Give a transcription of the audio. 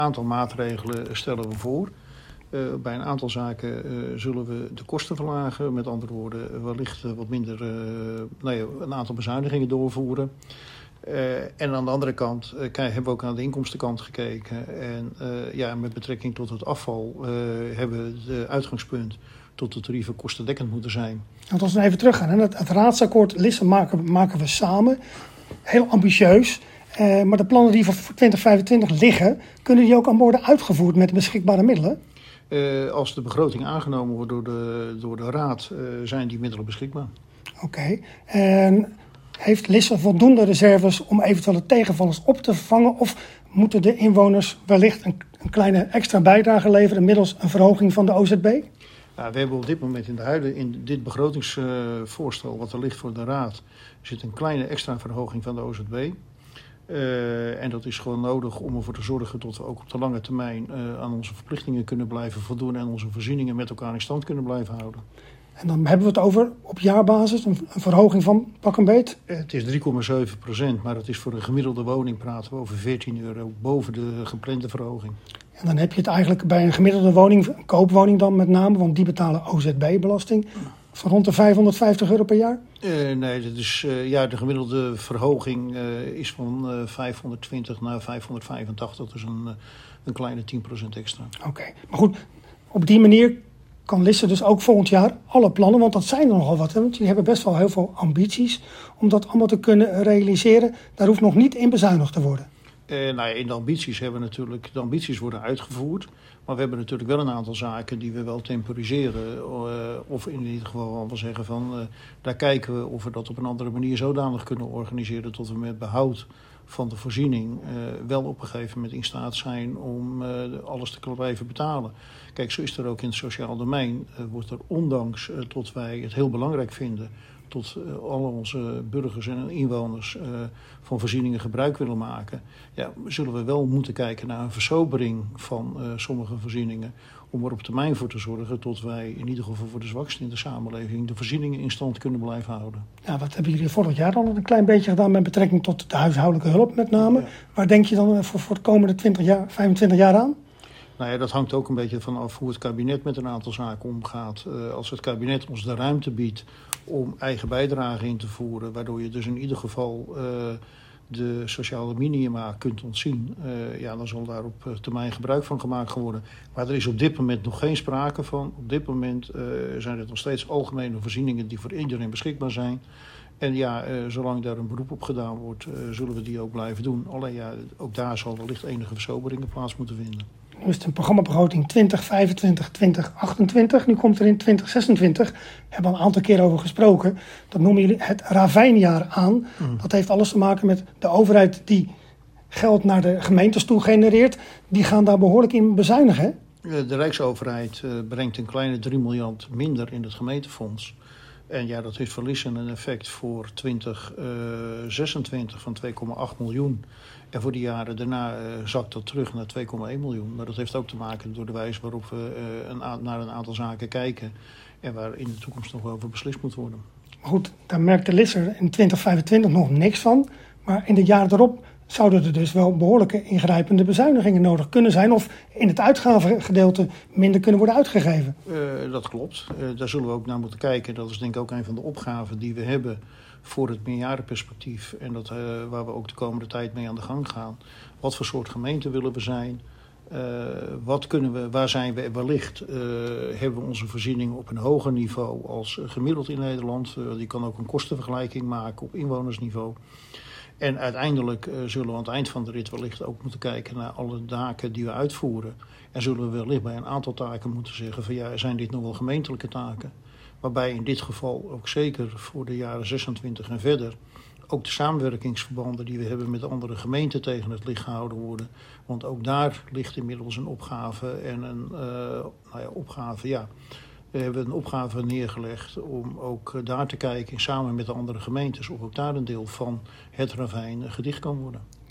Een aantal maatregelen stellen we voor. Bij een aantal zaken zullen we de kosten verlagen. Met andere woorden, wellicht wat minder een aantal bezuinigingen doorvoeren. En aan de andere kant hebben we ook aan de inkomstenkant gekeken. En met betrekking tot het afval hebben we het uitgangspunt tot de tarieven kostendekkend moeten zijn. Want als we even teruggaan, het raadsakkoord Lisse maken we samen. Heel ambitieus. Maar de plannen die voor 2025 liggen, kunnen die ook aan worden uitgevoerd met de beschikbare middelen? Als de begroting aangenomen wordt door de Raad, zijn die middelen beschikbaar. Oké. En heeft Lisse voldoende reserves om eventuele tegenvallers op te vangen? Of moeten de inwoners wellicht een kleine extra bijdrage leveren middels een verhoging van de OZB? Ja, we hebben op dit moment in dit begrotingsvoorstel wat er ligt voor de Raad, zit een kleine extra verhoging van de OZB. En dat is gewoon nodig om ervoor te zorgen dat we ook op de lange termijn aan onze verplichtingen kunnen blijven voldoen en onze voorzieningen met elkaar in stand kunnen blijven houden. En dan hebben we het over op jaarbasis een verhoging van pak een beet? Het is 3,7%, maar het is voor een gemiddelde woning praten we over €14 boven de geplande verhoging. En dan heb je het eigenlijk bij een gemiddelde woning, een koopwoning dan met name, want die betalen OZB-belasting, van rond de €550 per jaar? Nee, dat is, de gemiddelde verhoging is van 520 naar 585, dus een kleine 10% extra. Oké, maar goed, op die manier kan Lisse dus ook volgend jaar alle plannen, want dat zijn er nogal wat. Hè? Want jullie hebben best wel heel veel ambities om dat allemaal te kunnen realiseren. Daar hoeft nog niet in bezuinigd te worden. In de ambities de ambities worden uitgevoerd. Maar we hebben natuurlijk wel een aantal zaken die we wel temporiseren. Of in ieder geval wel zeggen van, daar kijken we of we dat op een andere manier zodanig kunnen organiseren tot we met behoud van de voorziening wel op een gegeven moment in staat zijn om alles te kunnen blijven betalen. Kijk, zo is er ook in het sociaal domein. Wordt er ondanks tot wij het heel belangrijk vinden tot alle onze burgers en inwoners van voorzieningen gebruik willen maken, zullen we wel moeten kijken naar een versobering van sommige voorzieningen, om er op termijn voor te zorgen dat wij in ieder geval voor de zwaksten in de samenleving de voorzieningen in stand kunnen blijven houden. Ja, wat hebben jullie vorig jaar al een klein beetje gedaan met betrekking tot de huishoudelijke hulp met name? Ja. Waar denk je dan voor de komende 25 jaar aan? Nou ja, dat hangt ook een beetje vanaf hoe het kabinet met een aantal zaken omgaat. Als het kabinet ons de ruimte biedt om eigen bijdrage in te voeren, waardoor je dus in ieder geval de sociale minima kunt ontzien, dan zal daar op termijn gebruik van gemaakt worden. Maar er is op dit moment nog geen sprake van. Op dit moment zijn het nog steeds algemene voorzieningen die voor iedereen beschikbaar zijn. En zolang daar een beroep op gedaan wordt, zullen we die ook blijven doen. Alleen ook daar zal wellicht enige versoberingen plaats moeten vinden. Nu is het een programmabegroting 2025, 2028. Nu komt er in 2026, hebben we al een aantal keer over gesproken. Dat noemen jullie het ravijnjaar aan. Dat heeft alles te maken met de overheid die geld naar de gemeentes toe genereert. Die gaan daar behoorlijk in bezuinigen. De Rijksoverheid brengt een kleine 3 miljard minder in het gemeentefonds. En dat heeft voor Lisse een effect voor 2026 van 2,8 miljoen. En voor de jaren daarna zakt dat terug naar 2,1 miljoen. Maar dat heeft ook te maken door de wijze waarop we naar een aantal zaken kijken. En waar in de toekomst nog over beslist moet worden. Maar goed, daar merkte Lisse in 2025 nog niks van. Maar in de jaren erop zouden er dus wel behoorlijke ingrijpende bezuinigingen nodig kunnen zijn. Of in het uitgavengedeelte minder kunnen worden uitgegeven. Dat klopt. Daar zullen we ook naar moeten kijken. Dat is denk ik ook een van de opgaven die we hebben voor het meerjarenperspectief. En waar we ook de komende tijd mee aan de gang gaan. Wat voor soort gemeente willen we zijn? Waar zijn we wellicht? Hebben we onze voorzieningen op een hoger niveau als gemiddeld in Nederland? Die kan ook een kostenvergelijking maken op inwonersniveau. En uiteindelijk zullen we aan het eind van de rit wellicht ook moeten kijken naar alle taken die we uitvoeren. En zullen we wellicht bij een aantal taken moeten zeggen van zijn dit nog wel gemeentelijke taken? Waarbij in dit geval ook zeker voor de jaren 26 en verder ook de samenwerkingsverbanden die we hebben met andere gemeenten tegen het licht gehouden worden. Want ook daar ligt inmiddels een opgave en we hebben een opgave neergelegd om ook daar te kijken samen met de andere gemeentes of ook daar een deel van het ravijn gedicht kan worden.